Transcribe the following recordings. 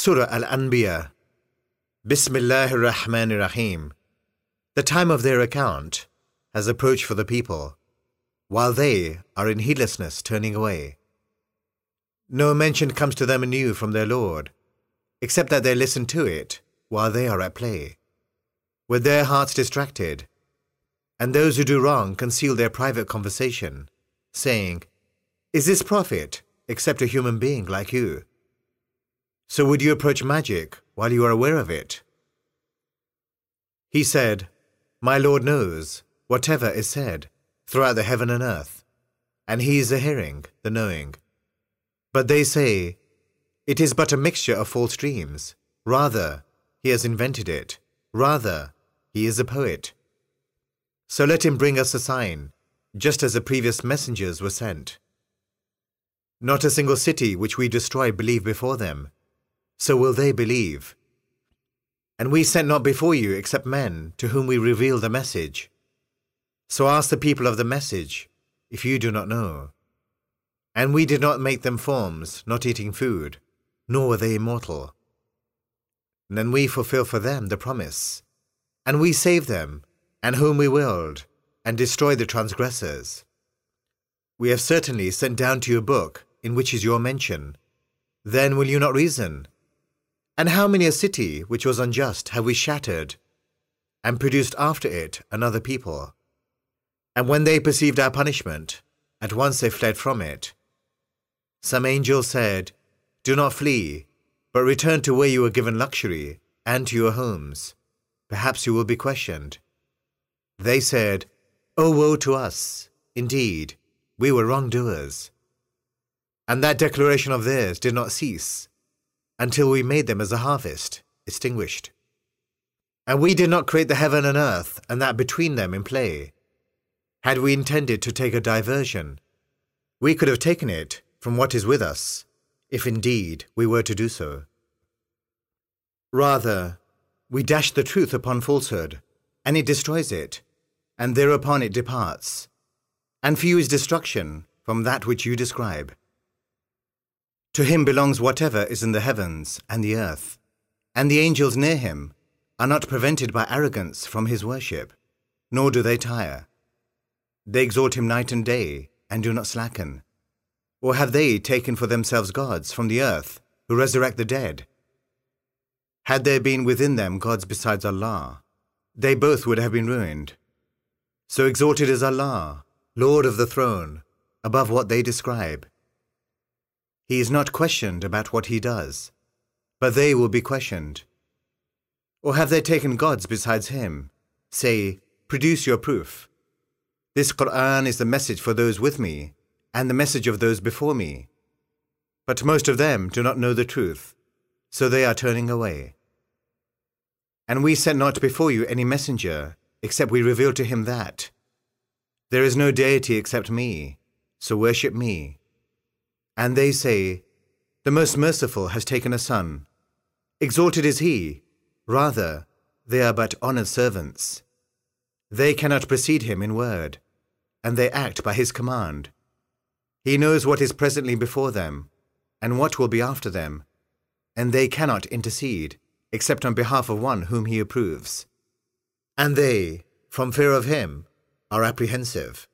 Surah Al-Anbiya. Bismillahir Rahmanir Rahim. The time of their account has approached for the people, while they are in heedlessness turning away. No mention comes to them anew from their Lord, except that they listen to it while they are at play, with their hearts distracted, and those who do wrong conceal their private conversation, saying, "Is this prophet except a human being like you? So would you approach magic while you are aware of it?" He said, "My Lord knows whatever is said throughout the heaven and earth, and He is the hearing, the knowing." But they say, "It is but a mixture of false dreams. Rather, He has invented it. Rather, He is a poet. So let Him bring us a sign, just as the previous messengers were sent. Not a single city which we destroyed believed before them. So will they believe. And we sent not before you except men to whom we reveal the message. So ask the people of the message, if you do not know. And we did not make them forms, not eating food, nor were they immortal. Then we fulfill for them the promise, and we save them, and whom we willed, and destroy the transgressors. We have certainly sent down to you a book in which is your mention. Then will you not reason? And how many a city which was unjust have we shattered, and produced after it another people? And when they perceived our punishment, at once they fled from it. Some angel said, 'Do not flee, but return to where you were given luxury, and to your homes. Perhaps you will be questioned.' They said, 'Oh, woe to us! Indeed, we were wrongdoers.' And that declaration of theirs did not cease, until we made them as a harvest, extinguished. And we did not create the heaven and earth, and that between them in play. Had we intended to take a diversion, we could have taken it from what is with us, if indeed we were to do so. Rather, we dash the truth upon falsehood, and it destroys it, and thereupon it departs. And for you is destruction from that which you describe. To Him belongs whatever is in the heavens and the earth, and the angels near Him are not prevented by arrogance from His worship, nor do they tire. They exhort Him night and day, and do not slacken. Or have they taken for themselves gods from the earth, who resurrect the dead? Had there been within them gods besides Allah, they both would have been ruined. So exalted is Allah, Lord of the throne, above what they describe. He is not questioned about what He does, but they will be questioned. Or have they taken gods besides Him? Say, produce your proof. This Qur'an is the message for those with me, and the message of those before me. But most of them do not know the truth, so they are turning away. And we sent not before you any messenger, except we revealed to him that there is no deity except me, so worship me. And they say, the Most Merciful has taken a son. Exalted is He. Rather, they are but honored servants. They cannot precede Him in word, and they act by His command. He knows what is presently before them, and what will be after them, and they cannot intercede, except on behalf of one whom He approves. And they, from fear of Him, are apprehensive.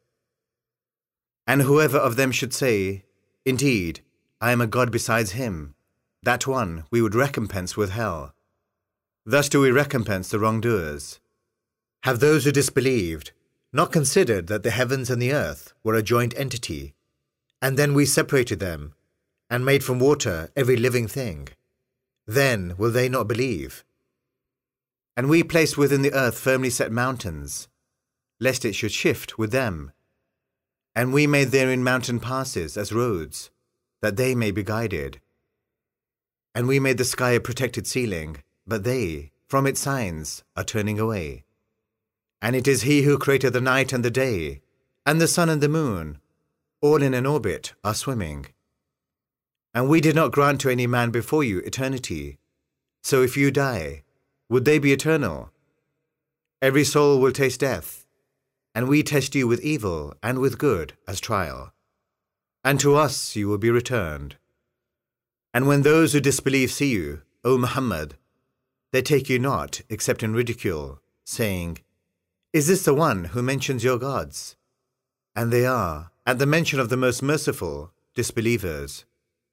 And whoever of them should say, 'Indeed, I am a god besides Him,' that one we would recompense with hell. Thus do we recompense the wrongdoers. Have those who disbelieved not considered that the heavens and the earth were a joint entity, and then we separated them, and made from water every living thing? Then will they not believe? And we placed within the earth firmly set mountains, lest it should shift with them. And we made therein mountain passes as roads, that they may be guided. And we made the sky a protected ceiling, but they, from its signs, are turning away. And it is He who created the night and the day, and the sun and the moon, all in an orbit, are swimming. And we did not grant to any man before you eternity. So if you die, would they be eternal? Every soul will taste death, and we test you with evil and with good as trial. And to us you will be returned. And when those who disbelieve see you, O Muhammad, they take you not except in ridicule, saying, Is this the one who mentions your gods? And they are, at the mention of the Most Merciful, disbelievers.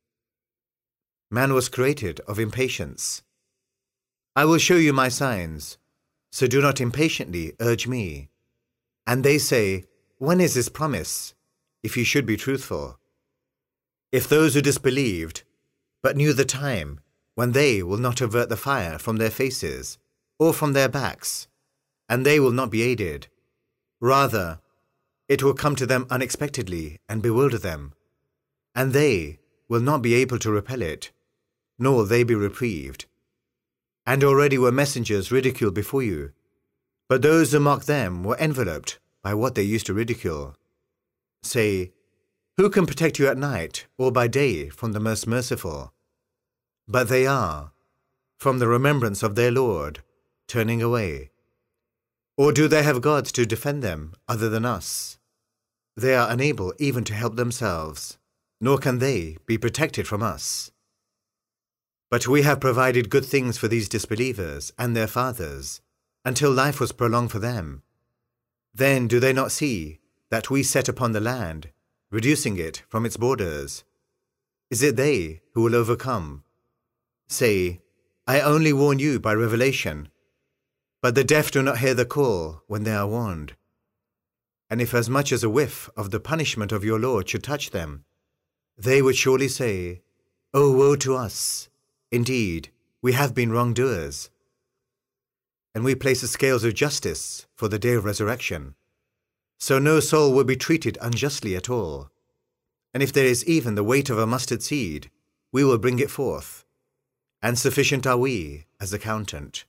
Man was created of impatience. I will show you my signs, so do not impatiently urge me. And they say, When is this promise, if you should be truthful? If those who disbelieved, but knew the time when they will not avert the fire from their faces or from their backs, and they will not be aided. Rather, it will come to them unexpectedly and bewilder them, and they will not be able to repel it, nor will they be reprieved. And already were messengers ridiculed before you, but those who mocked them were enveloped by what they used to ridicule. Say, who can protect you at night or by day from the Most Merciful? But they are, from the remembrance of their Lord, turning away. Or do they have gods to defend them other than us? They are unable even to help themselves, nor can they be protected from us. But we have provided good things for these disbelievers and their fathers, until life was prolonged for them. Then do they not see that we set upon the land, reducing it from its borders? Is it they who will overcome? Say, I only warn you by revelation, but the deaf do not hear the call when they are warned. And if as much as a whiff of the punishment of your Lord should touch them, they would surely say, Oh, woe to us! Indeed, we have been wrongdoers. And we place the scales of justice for the day of resurrection, so no soul will be treated unjustly at all. And if there is even the weight of a mustard seed, we will bring it forth, and sufficient are we as accountant.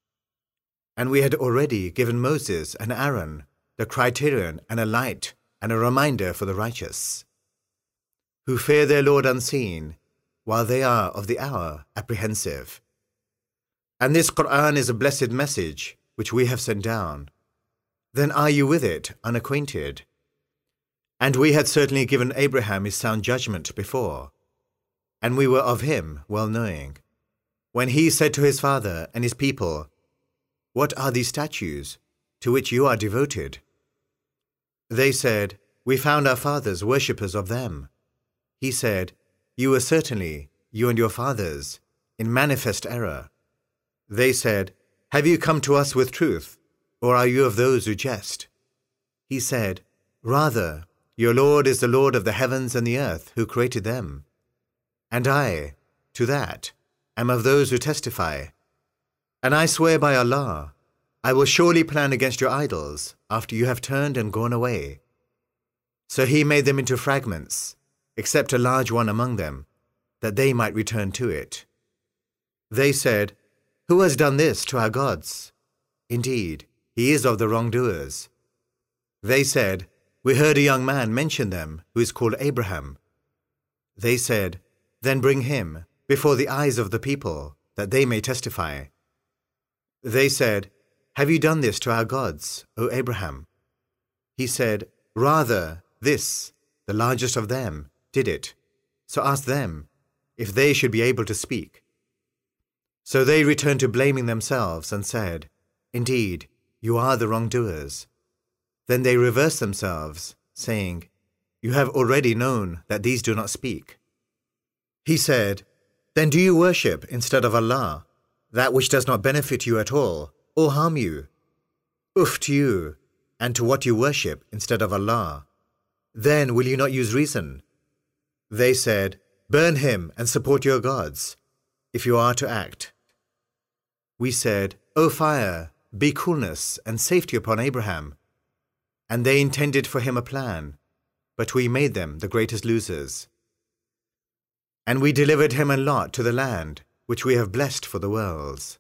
And we had already given Moses and Aaron the criterion and a light and a reminder for the righteous, who fear their Lord unseen, while they are of the hour apprehensive. And this Qur'an is a blessed message which we have sent down. Then are you with it unacquainted? And we had certainly given Abraham his sound judgment before, and we were of him well knowing, when he said to his father and his people, What are these statues to which you are devoted? They said, We found our fathers worshippers of them. He said, You were certainly, you and your fathers, in manifest error. They said, Have you come to us with truth, or are you of those who jest? He said, Rather, your Lord is the Lord of the heavens and the earth, who created them. And I, to that, am of those who testify. And I swear by Allah, I will surely plan against your idols after you have turned and gone away. So he made them into fragments, except a large one among them, that they might return to it. They said, Who has done this to our gods? Indeed, he is of the wrongdoers. They said, We heard a young man mention them, who is called Abraham. They said, Then bring him before the eyes of the people, that they may testify. They said, Have you done this to our gods, O Abraham? He said, Rather, this, the largest of them, did it. So ask them, if they should be able to speak. So they returned to blaming themselves and said, Indeed, you are the wrongdoers. Then they reversed themselves, saying, You have already known that these do not speak. He said, Then do you worship instead of Allah that which does not benefit you at all or harm you? Uff to you, and to what you worship instead of Allah. Then will you not use reason? They said, Burn him and support your gods, if you are to act. We said, O fire, be coolness and safety upon Abraham. And they intended for him a plan, but we made them the greatest losers. And we delivered him and Lot to the land, which we have blessed for the worlds.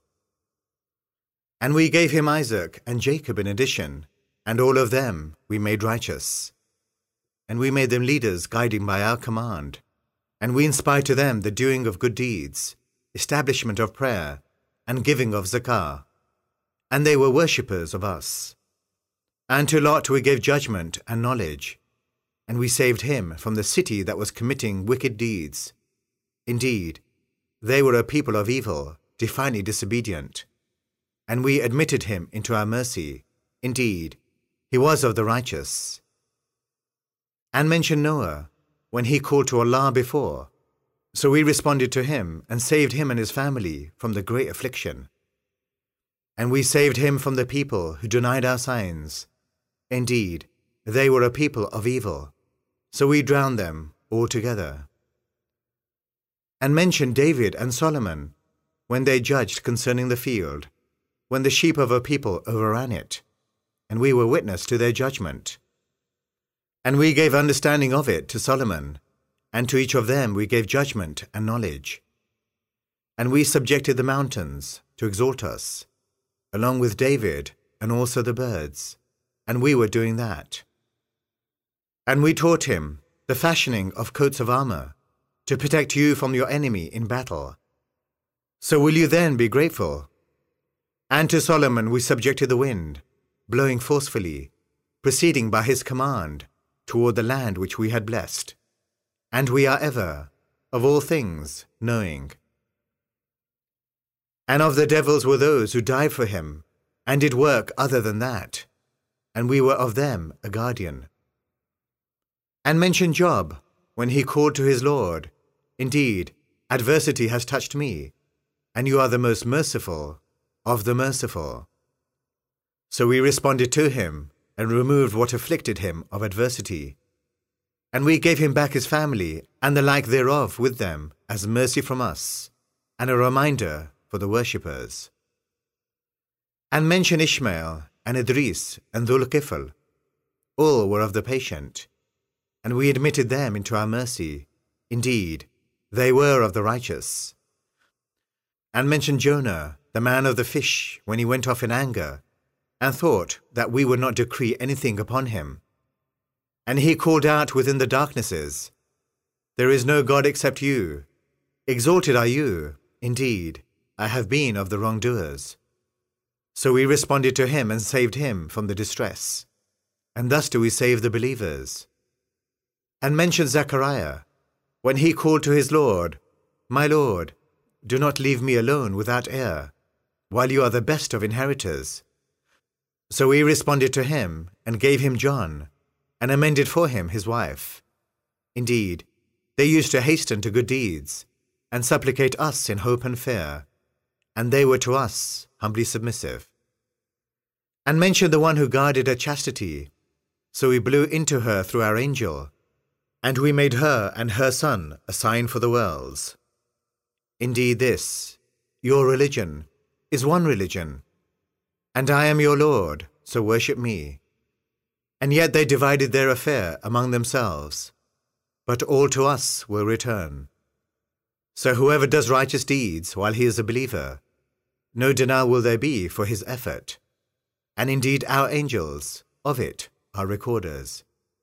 And we gave him Isaac and Jacob in addition, and all of them we made righteous. And we made them leaders guiding by our command. And we inspired to them the doing of good deeds, establishment of prayer, and giving of zakah. And they were worshippers of us. And to Lot we gave judgment and knowledge, and we saved him from the city that was committing wicked deeds. Indeed, they were a people of evil, defiantly disobedient. And we admitted him into our mercy. Indeed, he was of the righteous. And mention Noah, when he called to Allah before. So we responded to him and saved him and his family from the great affliction. And we saved him from the people who denied our signs. Indeed, they were a people of evil. So we drowned them altogether. And mention David and Solomon, when they judged concerning the field, when the sheep of a people overran it, and we were witness to their judgment. And we gave understanding of it to Solomon, and to each of them we gave judgment and knowledge. And we subjected the mountains to exalt us, along with David and also the birds, and we were doing that. And we taught him the fashioning of coats of armor, to protect you from your enemy in battle. So will you then be grateful? And to Solomon we subjected the wind, blowing forcefully, proceeding by his command, toward the land which we had blessed. And we are ever, of all things, knowing. And of the devils were those who died for him, and did work other than that, and we were of them a guardian. And mention Job, when he called to his Lord, Indeed, adversity has touched me, and you are the most merciful of the merciful. So we responded to him, and removed what afflicted him of adversity. And we gave him back his family, and the like thereof with them, as mercy from us, and a reminder for the worshippers. And mention Ishmael, and Idris, and Dhul-Kifl. All were of the patient, and we admitted them into our mercy. Indeed, they were of the righteous. And mention Jonah, the man of the fish, when he went off in anger, and thought that we would not decree anything upon him. And he called out within the darknesses, There is no God except you. Exalted are you. Indeed, I have been of the wrongdoers. So we responded to him and saved him from the distress. And thus do we save the believers. And mention Zechariah, when he called to his Lord, My Lord, do not leave me alone without heir, while you are the best of inheritors. So we responded to him and gave him John, and amended for him his wife. Indeed, they used to hasten to good deeds, and supplicate us in hope and fear, and they were to us humbly submissive. And mention the one who guarded her chastity, so we blew into her through our angel, and we made her and her son a sign for the worlds. Indeed this, your religion, is one religion, and I am your Lord, so worship me. And yet they divided their affair among themselves, but all to us will return. So whoever does righteous deeds while he is a believer, no denial will there be for his effort, and indeed our angels of it are recorders.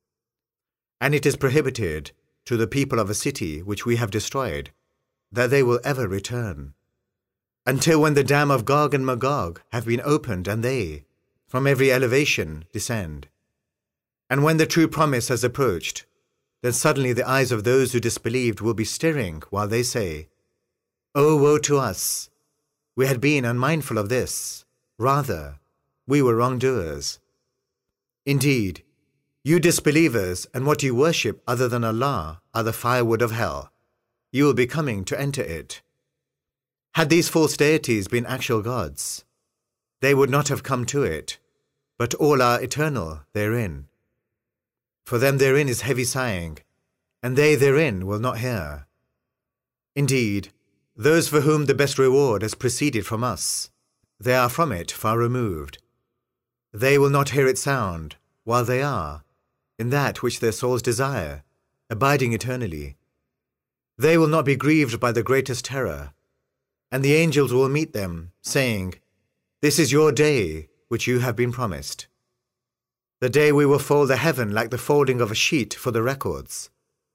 And it is prohibited to the people of a city which we have destroyed, that they will ever return, until when the dam of Gog and Magog have been opened and they, from every elevation, descend. And when the true promise has approached, then suddenly the eyes of those who disbelieved will be staring while they say, Oh, woe to us! We had been unmindful of this. Rather, we were wrongdoers. Indeed, you disbelievers and what you worship other than Allah are the firewood of hell. You will be coming to enter it. Had these false deities been actual gods, they would not have come to it, but all are eternal therein. For them therein is heavy sighing, and they therein will not hear. Indeed, those for whom the best reward has proceeded from us, they are from it far removed. They will not hear its sound, while they are, in that which their souls desire, abiding eternally. They will not be grieved by the greatest terror, and the angels will meet them, saying, This is your day, which you have been promised. The day we will fold the heaven like the folding of a sheet for the records.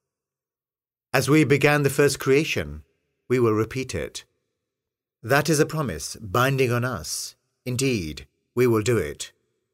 As we began the first creation, we will repeat it. That is a promise binding on us. Indeed, we will do it.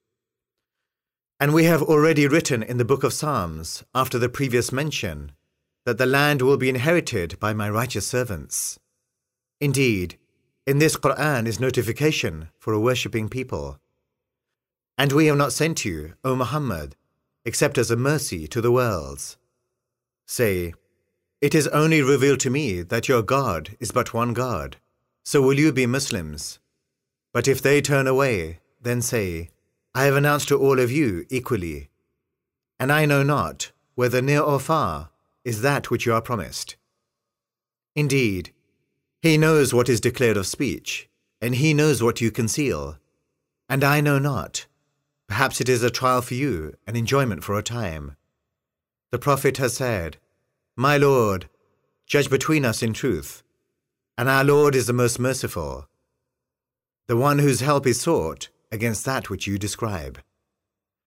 And we have already written in the book of Psalms, after the previous mention, that the land will be inherited by my righteous servants. Indeed, in this Qur'an is notification for a worshipping people. And we have not sent you, O Muhammad, except as a mercy to the worlds. Say, it is only revealed to me that your God is but one God, so will you be Muslims? But if they turn away, then say, I have announced to all of you equally, and I know not whether near or far is that which you are promised. Indeed, He knows what is declared of speech, and He knows what you conceal, and I know not. Perhaps it is a trial for you, an enjoyment for a time. The Prophet has said, My Lord, judge between us in truth, and our Lord is the most merciful, the one whose help is sought against that which you describe.